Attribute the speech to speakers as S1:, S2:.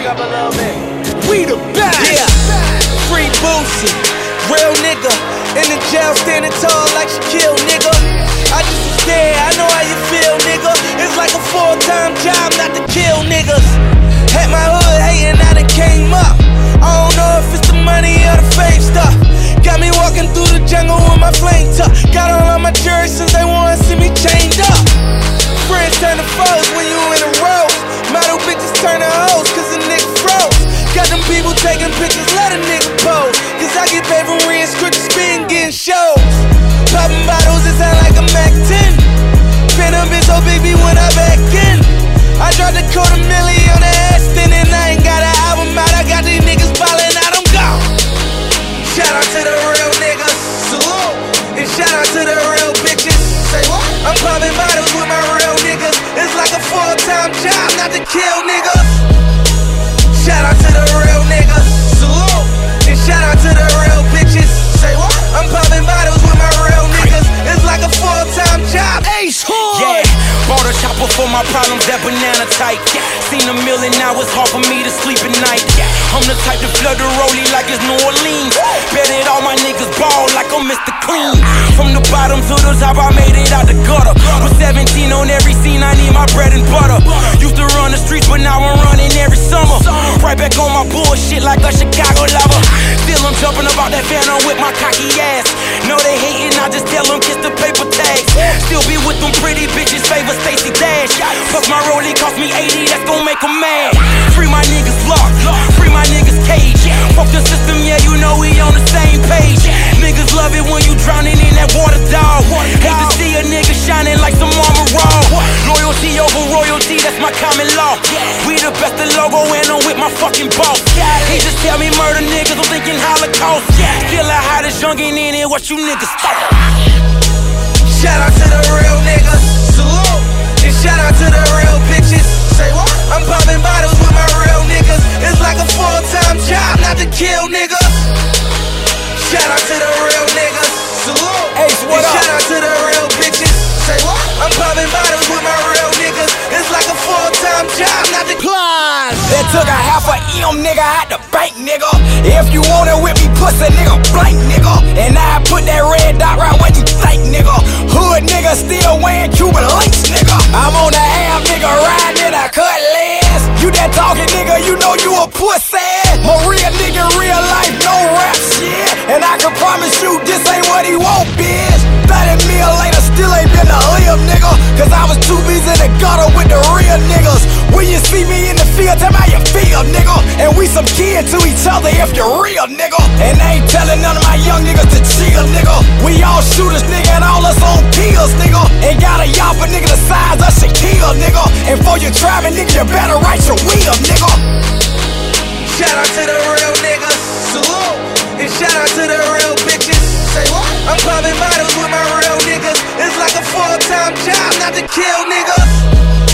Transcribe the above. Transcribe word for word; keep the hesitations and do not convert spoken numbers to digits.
S1: up a little bit.
S2: We the best.
S3: Yeah, free Boosie, real nigga. In the jail standing tall like Shaquille, nigga. I just was there, I know how you feel, nigga. It's like a full-time job not to kill niggas. Had my hood hating, now they came up. I don't know if it's the money or the fame stuff. Got me walking through the jungle with my flame tuck. Got all of my jury since they wanna see me chained up. Friends turn to foes when you in a row. Model bitches turn to hoes cause the nigga froze. Got them people taking pictures, let a nigga pose. Cause I get paid for re-inscripted spin, getting shows. Popping bottles, it sound like a Mac ten. Phantom bitch so baby when I back in. I dropped a quarter milli on the Aston and I ain't got an album out. I got these niggas ballin' out, I'm gone. Shout out to the real niggas, salute. And shout out to the real bitches. Say what? I'm popping bottles with my real niggas. It's like a full-time job not to kill niggas. Shout out to the real niggas, salute. And shout out to the real bitches. Say what? I'm popping bottles with my real niggas. It's like a full-time job.
S2: Ace Hood.
S3: Yeah, bought a chopper for my problems, that banana type. Seen a million, now it's hard for me to sleep at night. I'm the type to flood the rollie like it's New Orleans. Bet it all my niggas ball like I'm Mister Clean. From the bottom to the top, I made it out the gutter. With seventeen on every scene, I need my bread and butter. Used to run the streets, but now I'm running every summer. Right back on my bullshit like a Chicago lover. Still I'm jumping about that phantom with my cocky ass. Know they hating, I just tell them kiss the paper tags. Still be with them pretty bitches, favor Stacey Dash. Plus my rollie cost me eighty, that's gon' make them mad. Free my niggas locked, free my niggas cage. Fuck the system, yeah, you know we on the same page. Niggas love it when you drowning in that water, dog. Hate to see a nigga shining like some armor raw. Loyalty over royalty, that's my common law. We the best of logo and I'm with my fucking boss. He just tell me murder niggas, I'm thinking Holocaust. Still the hottest youngin' in it, what you niggas thought? Shout out to the real niggas, salute. And shout out to the real bitches. Say what? I'm popping bottles with my real niggas. It's like a full-time job not to kill niggas. Shout out to the real niggas, salute.
S2: Ace, what
S3: and
S2: up?
S3: shout out to the real bitches. Say what? I'm popping bottles with my real niggas. It's like a full-time job not to
S2: Plies.
S4: That took a half a M, nigga, out the bank, nigga. If you want it with me, pussy, nigga, blank, nigga. And I put that red dot right where you think, nigga. Hood nigga still wearing Cuban links, nigga. I'm on the half, nigga, riding in a cutlass. You that talking, nigga, you know you a pussy. My real nigga, real life, no rap shit. And I can promise you this ain't what he want, bitch. thirty mil later, still ain't been to live, nigga. Cause I was too busy in the gutter with the real niggas. When you see me in the field, tell me how you feel, nigga. And we some kin to each other if you're real, nigga. And I ain't telling none of my young niggas to chill, nigga. We all shooters, nigga, and all us on pills, nigga. And got a yopper, nigga, the size of Shaquille, nigga. And for you driving, nigga, you better write your wheel, nigga.
S3: Shout out to the real niggas, salute. And shout out to the real bitches. Say what? I'm popping bottles with my real niggas. It's like a full-time job not to kill niggas.